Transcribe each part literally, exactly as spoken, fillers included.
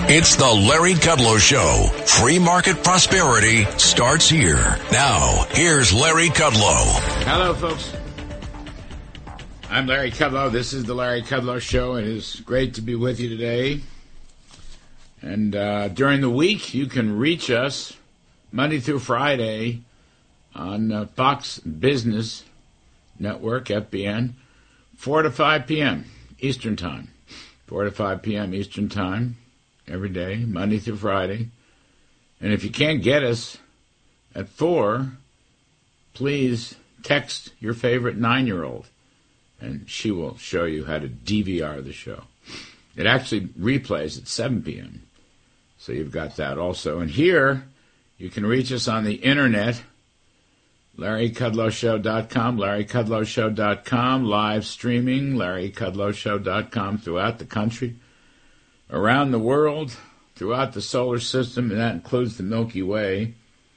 It's the Larry Kudlow Show. Free market prosperity starts here. Now, here's Larry Kudlow. Hello, folks. I'm Larry Kudlow. This is the Larry Kudlow Show. It is great to be with you today. And uh, during the week, you can reach us Monday through Friday on uh, Fox Business Network, F B N, four to five p.m. Eastern Time. four to five p.m. Eastern Time. Every day, Monday through Friday. And if you can't get us at four, please text your favorite nine-year-old, and she will show you how to D V R the show. It actually replays at seven p.m., so you've got that also. And here, you can reach us on the Internet, Larry Kudlow Show dot com, Larry Kudlow Show dot com, live streaming, Larry Kudlow Show dot com throughout the country, around the world, throughout the solar system, and that includes the Milky Way.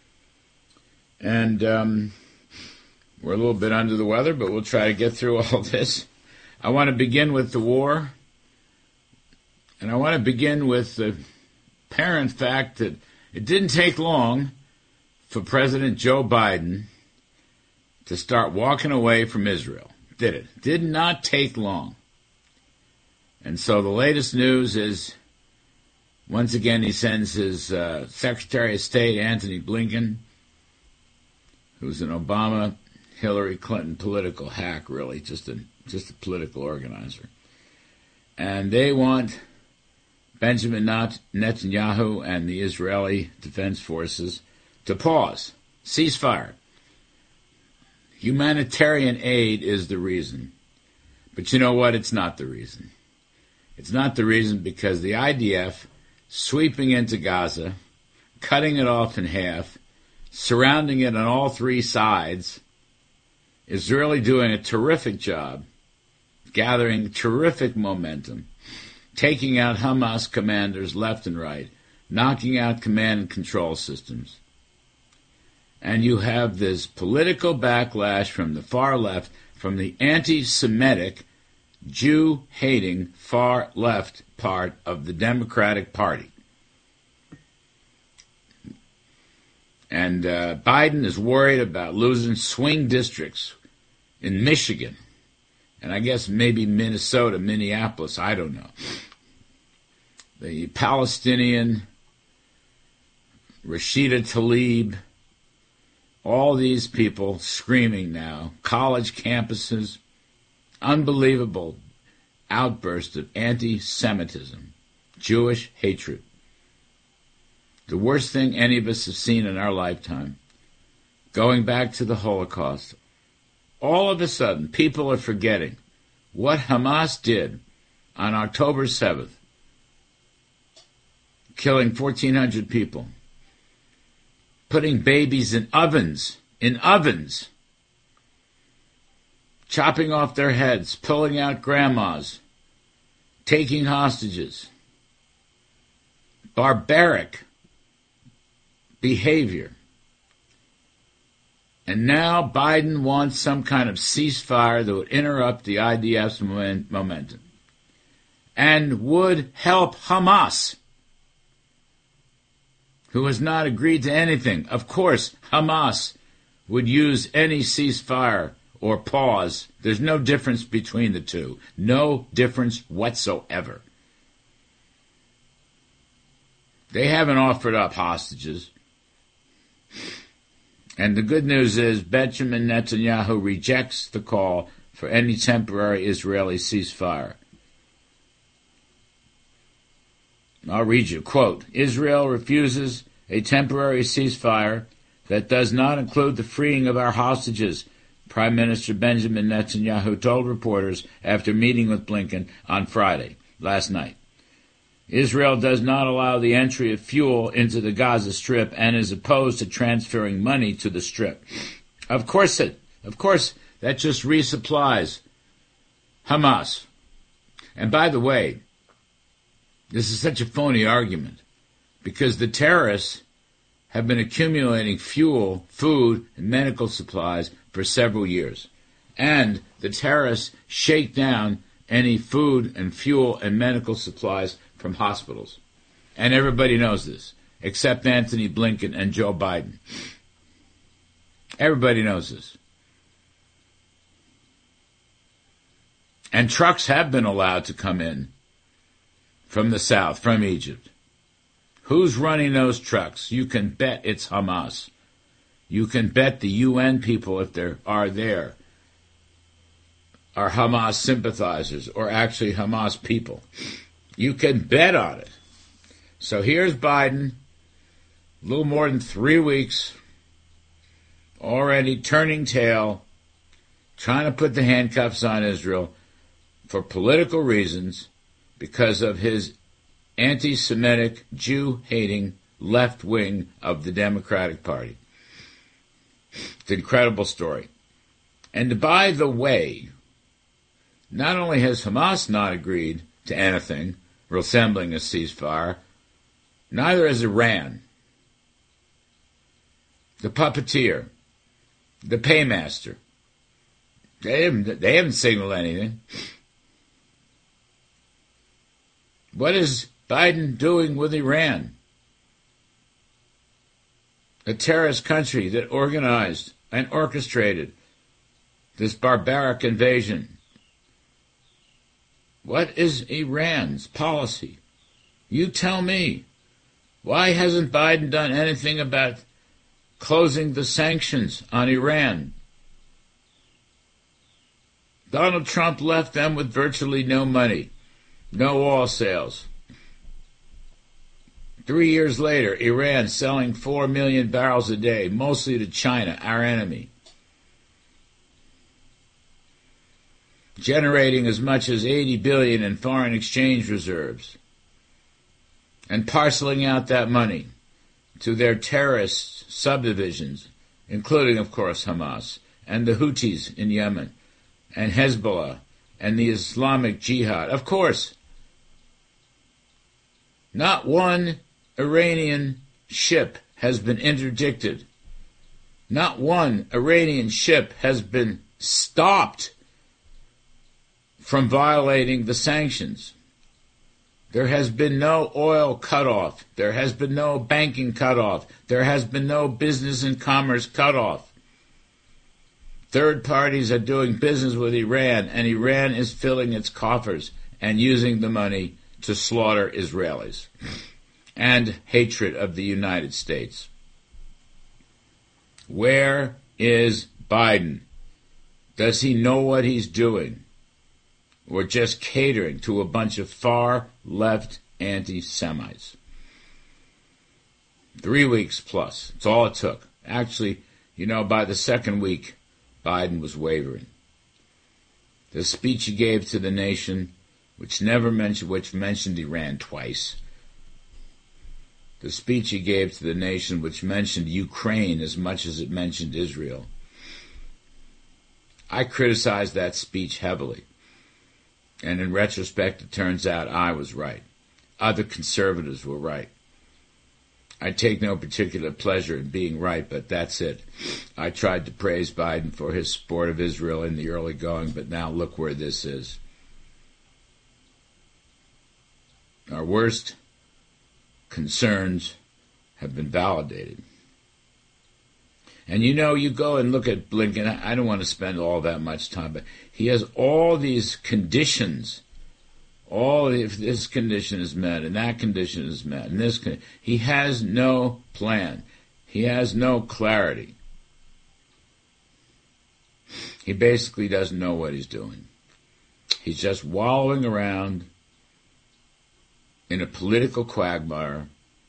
And um, we're a little bit under the weather, but we'll try to get through all this. I want to begin with the war, and I want to begin with the apparent fact that it didn't take long for President Joe Biden to start walking away from Israel, did it? Did not take long. And so the latest news is, once again, he sends his uh, Secretary of State, Antony Blinken, who's an Obama, Hillary Clinton political hack, really, just a, just a political organizer. And they want Benjamin Netanyahu and the Israeli Defense Forces to pause, ceasefire. Humanitarian aid is the reason. But you know what? It's not the reason. It's not the reason because the I D F sweeping into Gaza, cutting it off in half, surrounding it on all three sides, is really doing a terrific job, gathering terrific momentum, taking out Hamas commanders left and right, knocking out command and control systems. And you have this political backlash from the far left, from the anti-Semitic, Jew-hating, far-left part of the Democratic Party. And uh, Biden is worried about losing swing districts in Michigan, and I guess maybe Minnesota, Minneapolis, I don't know. The Palestinian, Rashida Tlaib, all these people screaming now, college campuses, unbelievable outburst of anti-Semitism, Jewish hatred. The worst thing any of us have seen in our lifetime. Going back to the Holocaust, all of a sudden people are forgetting what Hamas did on October seventh, killing fourteen hundred people, putting babies in ovens, in ovens, chopping off their heads, pulling out grandmas, taking hostages. Barbaric behavior. And now Biden wants some kind of ceasefire that would interrupt the I D F's momentum and would help Hamas, who has not agreed to anything. Of course, Hamas would use any ceasefire or pause. There's no difference between the two. No difference whatsoever. They haven't offered up hostages. And the good news is Benjamin Netanyahu rejects the call for any temporary Israeli ceasefire. I'll read you, quote, Israel refuses a temporary ceasefire that does not include the freeing of our hostages, Prime Minister Benjamin Netanyahu told reporters after meeting with Blinken on Friday, last night. Israel does not allow the entry of fuel into the Gaza Strip and is opposed to transferring money to the Strip. Of course it, of course, that just resupplies Hamas. And by the way, this is such a phony argument because the terrorists have been accumulating fuel, food, and medical supplies for several years. And the terrorists shake down any food and fuel and medical supplies from hospitals. And everybody knows this, except Anthony Blinken and Joe Biden. Everybody knows this. And trucks have been allowed to come in from the south, from Egypt. Who's running those trucks? You can bet it's Hamas. You can bet the U N people, if there are there, are Hamas sympathizers or actually Hamas people. You can bet on it. So here's Biden, a little more than three weeks, already turning tail, trying to put the handcuffs on Israel for political reasons because of his anti-Semitic, Jew-hating left wing of the Democratic Party. It's an incredible story. And by the way, not only has Hamas not agreed to anything resembling a ceasefire, neither has Iran. The puppeteer, the paymaster. They haven't, they haven't signaled anything. What is Biden doing with Iran? A terrorist country that organized and orchestrated this barbaric invasion. What is Iran's policy? You tell me. Why hasn't Biden done anything about closing the sanctions on Iran? Donald Trump left them with virtually no money, no oil sales. Three years later, Iran selling four million barrels a day, mostly to China, our enemy. Generating as much as eighty billion dollars in foreign exchange reserves. And parceling out that money to their terrorist subdivisions, including, of course, Hamas, and the Houthis in Yemen, and Hezbollah, and the Islamic Jihad. Of course, not one Iranian ship has been interdicted. Not one Iranian ship has been stopped from violating the sanctions. There has been no oil cutoff. There has been no banking cutoff. There has been no business and commerce cutoff. Third parties are doing business with Iran, and Iran is filling its coffers and using the money to slaughter Israelis and hatred of the United States. Where is Biden? Does he know what he's doing? Or just catering to a bunch of far-left anti-Semites? Three weeks plus. It's all it took. Actually, you know, by the second week, Biden was wavering. The speech he gave to the nation, which never mentioned, which mentioned Iran twice. The speech he gave to the nation, which mentioned Ukraine as much as it mentioned Israel. I criticized that speech heavily. And in retrospect, it turns out I was right. Other conservatives were right. I take no particular pleasure in being right, but that's it. I tried to praise Biden for his support of Israel in the early going, but now look where this is. Our worst concerns have been validated. And you know, you go and look at Blinken, I don't want to spend all that much time, but he has all these conditions. All if this condition is met, and that condition is met, and this con- he has no plan. He has no clarity. He basically doesn't know what he's doing. He's just wallowing around in a political quagmire.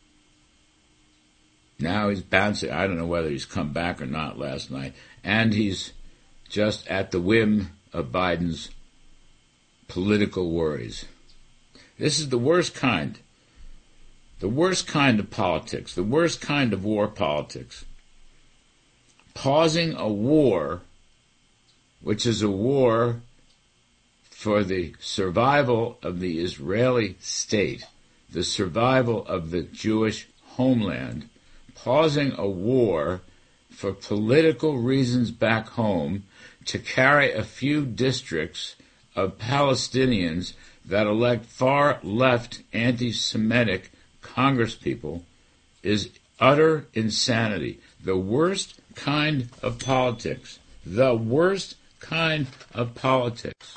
Now he's bouncing. I don't know whether he's come back or not last night. And he's just at the whim of Biden's political worries. This is the worst kind. The worst kind of politics. The worst kind of war politics. Pausing a war, which is a war for the survival of the Israeli state, the survival of the Jewish homeland, pausing a war for political reasons back home to carry a few districts of Palestinians that elect far-left anti-Semitic Congress people is utter insanity. The worst kind of politics. The worst kind of politics.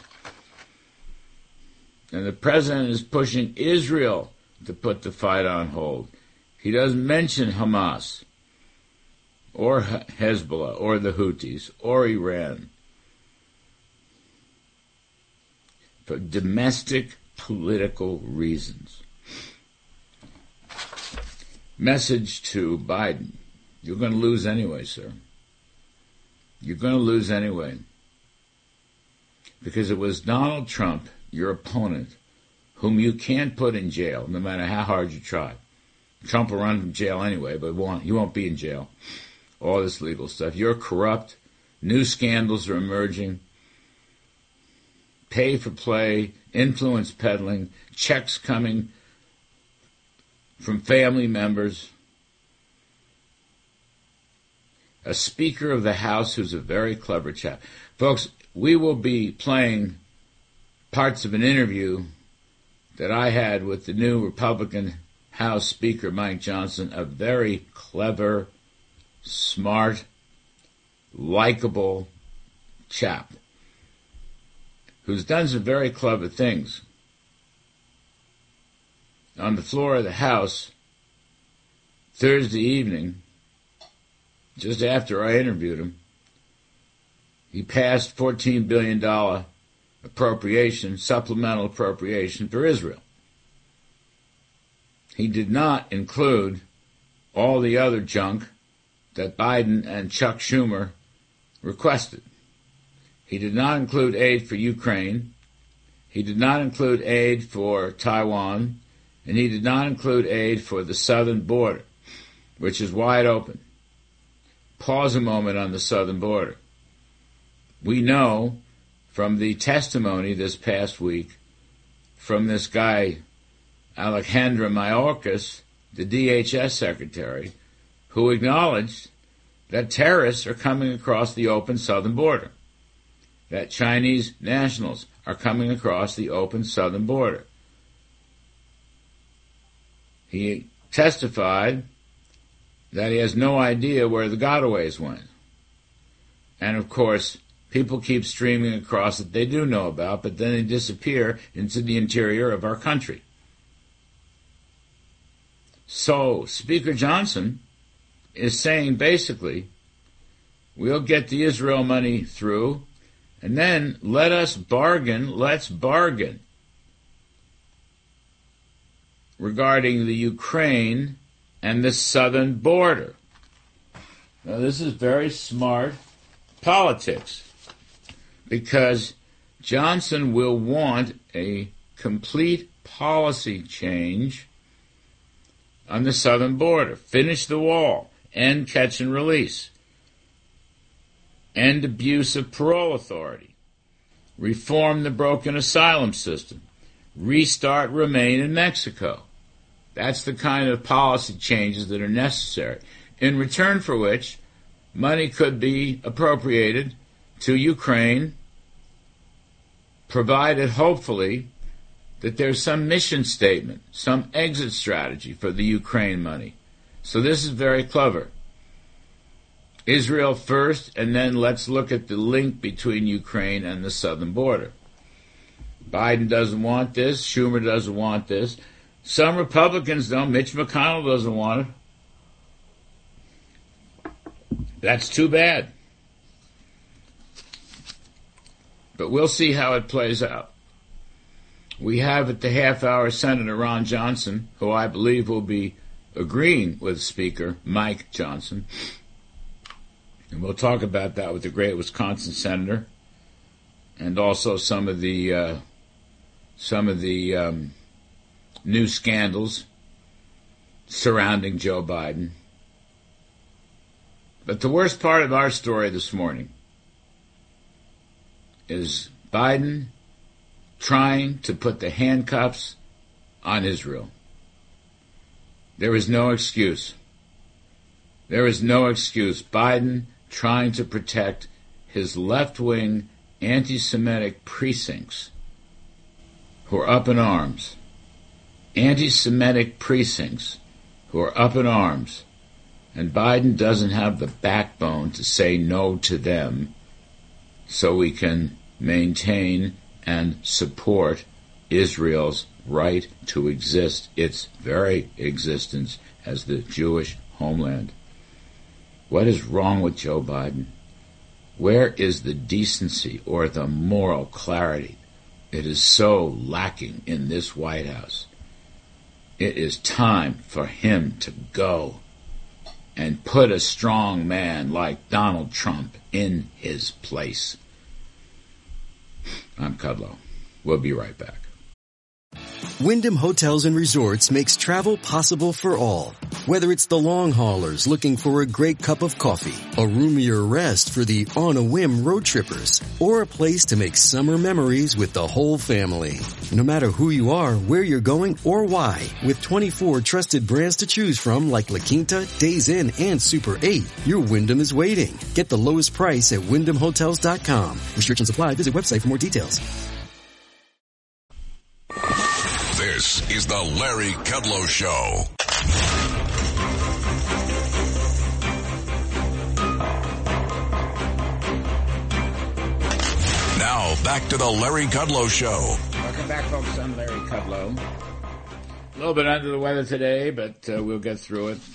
And the president is pushing Israel to put the fight on hold. He doesn't mention Hamas or Hezbollah or the Houthis or Iran. For domestic political reasons. Message to Biden. You're going to lose anyway, sir. You're going to lose anyway. Because it was Donald Trump, your opponent, whom you can't put in jail, no matter how hard you try. Trump will run from jail anyway, but won't, he won't be in jail. All this legal stuff. You're corrupt. New scandals are emerging. Pay for play, influence peddling, checks coming from family members. A Speaker of the House who's a very clever chap. Folks, we will be playing parts of an interview that I had with the new Republican House Speaker, Mike Johnson, a very clever, smart, likable chap who's done some very clever things. On the floor of the House, Thursday evening, just after I interviewed him, he passed fourteen billion dollars appropriation, supplemental appropriation for Israel. He did not include all the other junk that Biden and Chuck Schumer requested. He did not include aid for Ukraine. He did not include aid for Taiwan. And he did not include aid for the southern border, which is wide open. Pause a moment on the southern border. We know from the testimony this past week from this guy, Alejandro Mayorkas, the D H S secretary, who acknowledged that terrorists are coming across the open southern border, that Chinese nationals are coming across the open southern border. He testified that he has no idea where the gotaways went. And of course, people keep streaming across that they do know about, but then they disappear into the interior of our country. So, Speaker Johnson is saying basically, we'll get the Israel money through, and then let us bargain, let's bargain regarding the Ukraine and the southern border. Now, this is very smart politics because Johnson will want a complete policy change on the southern border. Finish the wall. End catch and release. End abuse of parole authority. Reform the broken asylum system. Restart Remain in Mexico. That's the kind of policy changes that are necessary, in return for which money could be appropriated to Ukraine, provided, hopefully, that there's some mission statement, some exit strategy for the Ukraine money. So this is very clever. Israel first, and then let's look at the link between Ukraine and the southern border. Biden doesn't want this. Schumer doesn't want this. Some Republicans don't. Mitch McConnell doesn't want it. That's too bad. But we'll see how it plays out. We have at the half-hour Senator Ron Johnson, who I believe will be agreeing with Speaker Mike Johnson. And we'll talk about that with the great Wisconsin senator, and also some of the uh, some of the um, new scandals surrounding Joe Biden. But the worst part of our story this morning is Biden trying to put the handcuffs on Israel. There is no excuse. There is no excuse. Biden trying to protect his left-wing anti-Semitic precincts who are up in arms anti-Semitic precincts who are up in arms, and Biden doesn't have the backbone to say no to them so we can maintain and support Israel's right to exist, its very existence as the Jewish homeland. What is wrong with Joe Biden? Where is the decency or the moral clarity? It is so lacking in this White House. It is time for him to go and put a strong man like Donald Trump in his place. I'm Kudlow. We'll be right back. Wyndham Hotels and Resorts makes travel possible for all. Whether it's the long haulers looking for a great cup of coffee, a roomier rest for the on-a-whim road trippers, or a place to make summer memories with the whole family. No matter who you are, where you're going, or why, with twenty-four trusted brands to choose from like La Quinta, Days Inn, and Super eight, your Wyndham is waiting. Get the lowest price at wyndham hotels dot com. Restrictions apply. Visit website for more details. This is the Larry Kudlow Show. Now, back to the Larry Kudlow Show. Welcome back, folks. I'm Larry Kudlow. A little bit under the weather today, but uh, we'll get through it.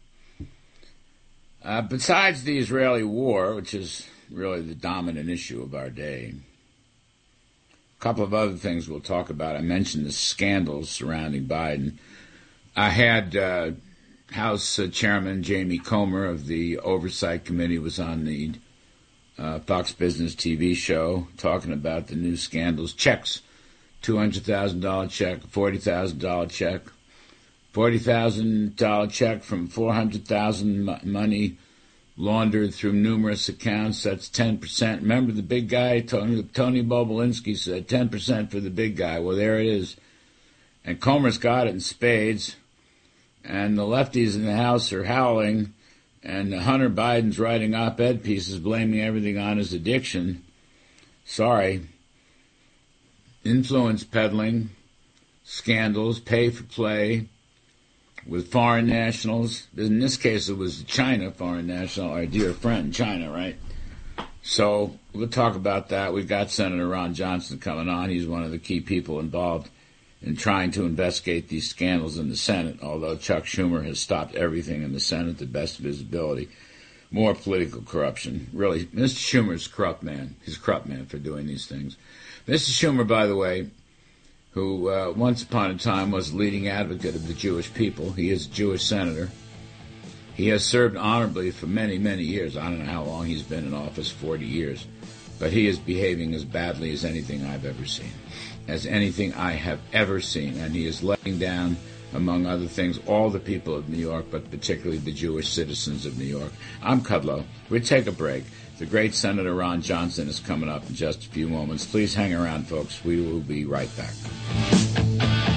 Uh, besides the Israeli war, which is really the dominant issue of our day, a couple of other things we'll talk about. I mentioned the scandals surrounding Biden. I had uh, House uh, Chairman Jamie Comer of the Oversight Committee was on the uh, Fox Business T V show talking about the new scandals. Checks, two hundred thousand dollars check, forty thousand dollars check, forty thousand dollars check from four hundred thousand dollars money laundered through numerous accounts. That's ten percent. Remember the big guy, Tony, Tony Bobulinski said ten percent for the big guy. Well, there it is. And Comer's got it in spades. And the lefties in the House are howling. And Hunter Biden's writing op-ed pieces blaming everything on his addiction. Sorry. Influence peddling, scandals, pay for play, with foreign nationals. In this case, it was China, foreign national, our dear friend, China, right? So we'll talk about that. We've got Senator Ron Johnson coming on. He's one of the key people involved in trying to investigate these scandals in the Senate, although Chuck Schumer has stopped everything in the Senate, the best of his ability. More political corruption. Really, Mister Schumer's a corrupt man. He's a corrupt man for doing these things. Mister Schumer, by the way, who uh, once upon a time was a leading advocate of the Jewish people. He is a Jewish senator. He has served honorably for many, many years. I don't know how long he's been in office, forty years. But he is behaving as badly as anything I've ever seen, as anything I have ever seen. And he is letting down, among other things, all the people of New York, but particularly the Jewish citizens of New York. I'm Kudlow. We'll take a break. The great Senator Ron Johnson is coming up in just a few moments. Please hang around, folks. We will be right back.